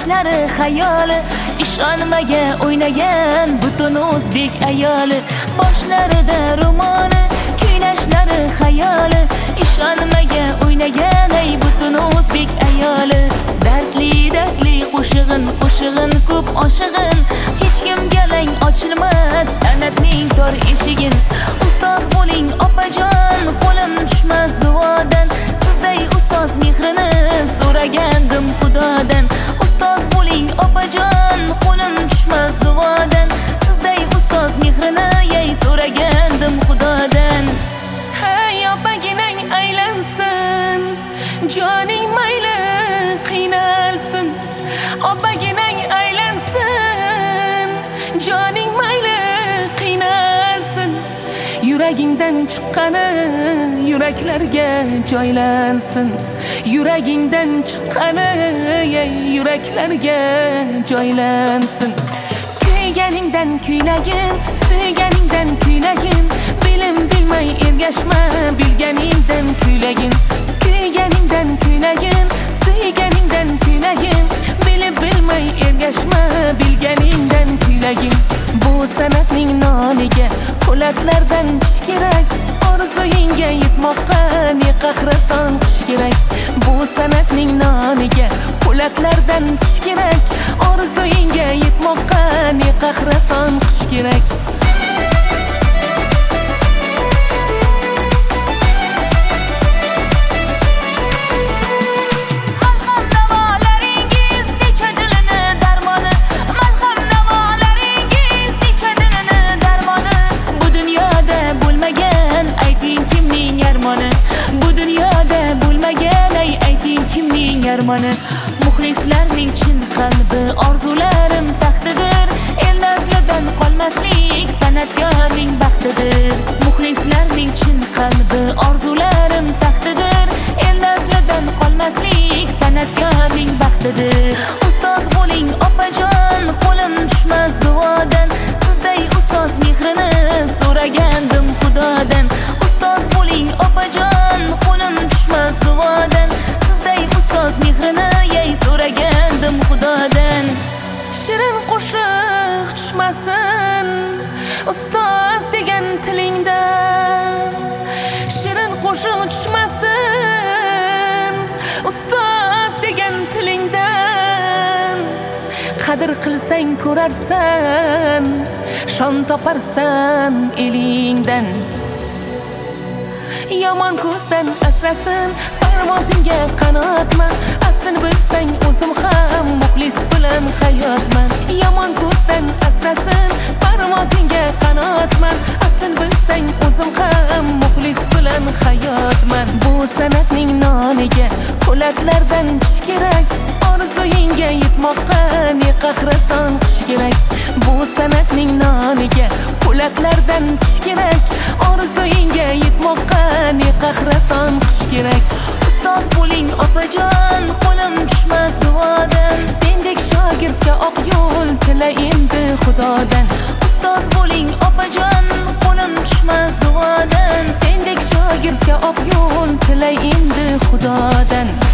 kuyinishlari xayoli, ishonmaga o'ynagan butun o'zbek ayoli, boshlarida ro'moli, kuylashlari xayoli, ishonmaga o'ynagan ey butun o'zbek ayoli. Dardli qo'shig'in ko'p oshig'in, hech kimga lang ochilmas san'atning tor eshigin. Ustoz bo'ling opajon, qo'lim tushmas duodan, sizday ustoz mehrini so'ragandim xudodan. Ustoz bo'ling opajon, qo'lim tushmas duodan, sizday ustoz mehrini so'ragandim xudodan. Hey opaginang aylansin, joning mayli qiynalsin. Opaginang aylansin, joning mayli qiynalsin. Yuragingdan chiqqani yuraklarga joylansin. Yuragingdan chiqqani yuraklarga joylansin. Kuyganingdan kuylagin, suyganingdan kuylagin, bilim bilmay ergashma, bilganingdan kuylagin. Kuyganingdan kuylagin, suyganingdan kuylagin, bilib bilmay ergashma, bilganingdan kuylagin. Bu san'atning noniga po'latlardan tish kerak, orzuyingga yetmoqqa ne qahraton qish kerak. Bu san'atning noniga po'latlardan tish kerak, orzuyingga yetmoqqa ne qahraton qish kerak. Muxlislarning chin qalbi orzularim taxtidir, el nazridan qolmaslik san'atkorning baxtidir. Muxlislarning chin qalbi orzularim taxtidir, el nazridan qolmaslik san'atkorning baxtidir. Ustoz bo'ling opajon, qo'lim tushmas duodan, sizday ustoz mehrini so'ragandim xudodan. Ustoz bo'ling opajon, qo'lim tushmas duodan, ustoz mehrini so'ragandim xudodan. Shirin qo'shiq tushmasin ustoz degan tilingdan, shirin qo'shiq tushmasin ustoz degan tilingdan. Qadr qilsang ko'rarsan, shon toparsan elingdan. Yomon ko'zdan asrasin parvozingga qanotman, aslini bilsang o'zim ham muxlis bilan hayotman. Yomon ko'zdan asrasin parvozingga qanotman, aslini bilsang o'zim ham muxlis bilan hayotman. Bu san'atning noniga po'latlardan tish kerak, orzuyingga yetmoqqa ne qahraton qish kerak. Bu san'atning noniga po'latlardan tish kerak, orzuyingga yetmoqqa ne qahraton qish kerak. Ustoz bo'ling opajon, qo'lim tushmas duodan, sendek shogirdga oq yo'l tila endi xudodan. Ustoz bo'ling opajon, qo'lim tushmas duodan, sendek shogirdga oq yo'l tila endi xudodan.